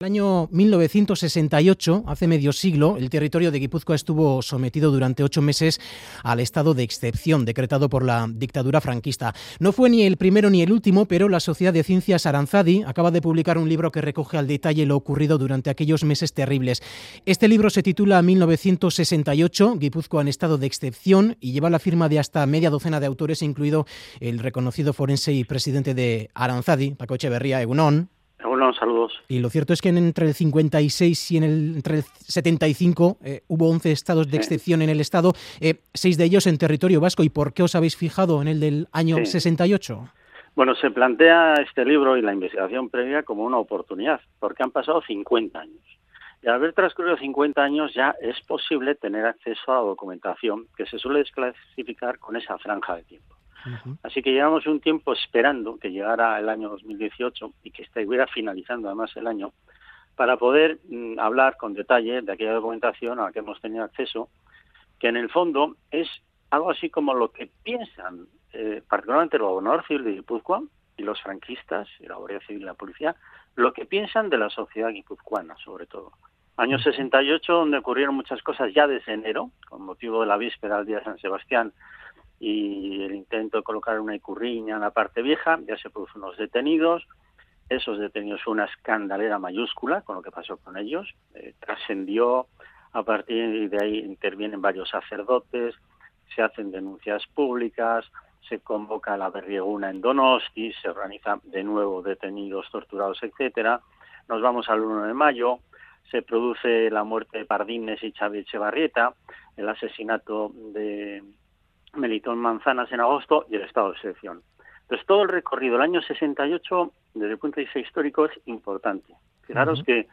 En el año 1968, hace medio siglo, el territorio de Guipúzcoa estuvo sometido durante 8 meses al estado de excepción decretado por la dictadura franquista. No fue ni el primero ni el último, pero la Sociedad de Ciencias Aranzadi acaba de publicar un libro que recoge al detalle lo ocurrido durante aquellos meses terribles. Este libro se titula 1968, Guipúzcoa en estado de excepción, y lleva la firma de hasta media docena de autores, incluido el reconocido forense y presidente de Aranzadi, Paco Etxeberria, Egunon. Bueno, saludos. Y lo cierto es que entre el 56 y entre el 75 hubo 11 estados de excepción en el Estado, 6 de ellos en territorio vasco. ¿Y por qué os habéis fijado en el del año 68? Bueno, se plantea este libro y la investigación previa como una oportunidad, porque han pasado 50 años. Y al haber transcurrido 50 años ya es posible tener acceso a la documentación que se suele desclasificar con esa franja de tiempo. Así que llevamos un tiempo esperando que llegara el año 2018 y que estuviera finalizando además el año para poder hablar con detalle de aquella documentación a la que hemos tenido acceso, que en el fondo es algo así como lo que piensan particularmente el gobernador civil de Guipúzcoa y los franquistas y la Guardia Civil y la policía, lo que piensan de la sociedad guipuzcoana sobre todo. Año 68, donde ocurrieron muchas cosas ya desde enero, con motivo de la víspera del día de San Sebastián, y el intento de colocar una icurriña en la parte vieja, ya se producen unos detenidos. Esos detenidos fue una escandalera mayúscula con lo que pasó con ellos. Trascendió, a partir de ahí intervienen varios sacerdotes, se hacen denuncias públicas, se convoca a la berrieguna en Donosti, se organiza de nuevo detenidos, torturados, etcétera. Nos vamos al 1 de mayo, se produce la muerte de Pardines y Xavi Etxebarrieta, el asesinato de Melitón Manzanas en agosto y el estado de excepción. Entonces todo el recorrido del año 68 desde el punto de vista histórico es importante. Fijaros que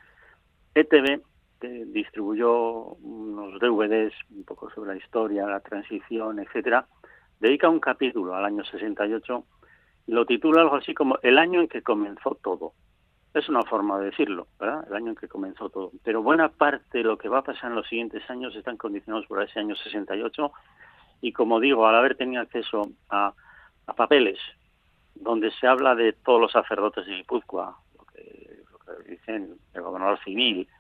ETV distribuyó unos DVDs un poco sobre la historia, la transición, etcétera, dedica un capítulo al año 68 y lo titula algo así como el año en que comenzó todo. Es una forma de decirlo, ¿verdad? El año en que comenzó todo. Pero buena parte de lo que va a pasar en los siguientes años están condicionados por ese año 68. Y como digo, al haber tenido acceso a papeles donde se habla de todos los sacerdotes de Guipúzcoa, lo que dicen el gobernador civil,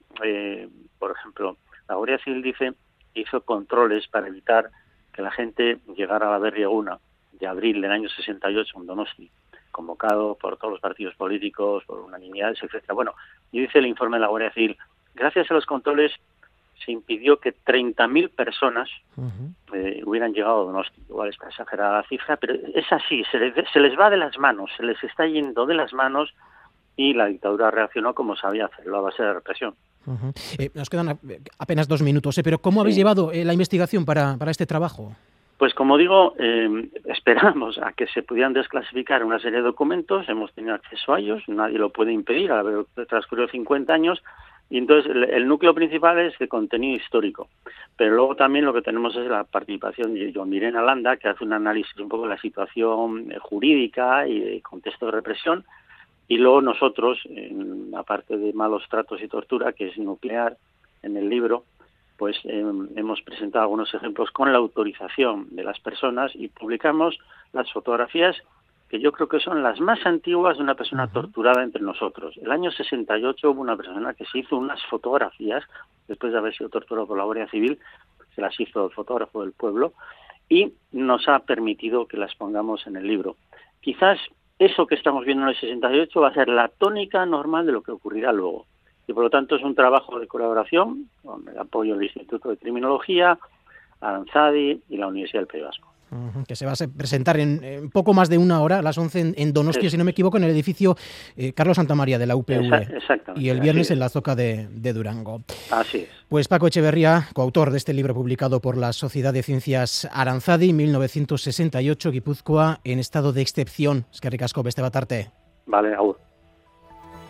por ejemplo, la Guardia Civil dice que hizo controles para evitar que la gente llegara a la berrieguna de abril del año 68 en Donosti, convocado por todos los partidos políticos, por unanimidades, etcétera. Bueno, y dice el informe de la Guardia Civil, gracias a los controles se impidió que 30.000 personas hubieran llegado a Donosti. Igual está exagerada la cifra, pero es así, se les va de las manos, se les está yendo de las manos y la dictadura reaccionó como sabía hacerlo a base de represión. Nos quedan apenas 2 minutos, pero ¿cómo habéis llevado la investigación para este trabajo? Pues como digo, esperamos a que se pudieran desclasificar una serie de documentos, hemos tenido acceso a ellos, nadie lo puede impedir al haber transcurrido 50 años, y entonces el núcleo principal es el contenido histórico, pero luego también lo que tenemos es la participación de Joan Mirena Landa, que hace un análisis un poco de la situación jurídica y de contexto de represión, y luego nosotros, en la parte de malos tratos y tortura, que es nuclear en el libro, pues hemos presentado algunos ejemplos con la autorización de las personas y publicamos las fotografías que yo creo que son las más antiguas de una persona torturada entre nosotros. El año 68 hubo una persona que se hizo unas fotografías, después de haber sido torturado por la Guardia Civil, se las hizo el fotógrafo del pueblo, y nos ha permitido que las pongamos en el libro. Quizás eso que estamos viendo en el 68 va a ser la tónica normal de lo que ocurrirá luego. Y por lo tanto es un trabajo de colaboración con el apoyo del Instituto de Criminología, Aranzadi y la Universidad del País Vasco. Que se va a presentar en poco más de 1 hora, a las 11 en Donostia, si no me equivoco, en el edificio Carlos Santamaría de la UPV. Exactamente. Y el viernes en la Zoca de Durango. Así es. Pues Paco Etxeberria, coautor de este libro publicado por la Sociedad de Ciencias Aranzadi, 1968, Guipúzcoa en estado de excepción. Eskerrik asko, beste bat arte. Vale, agur.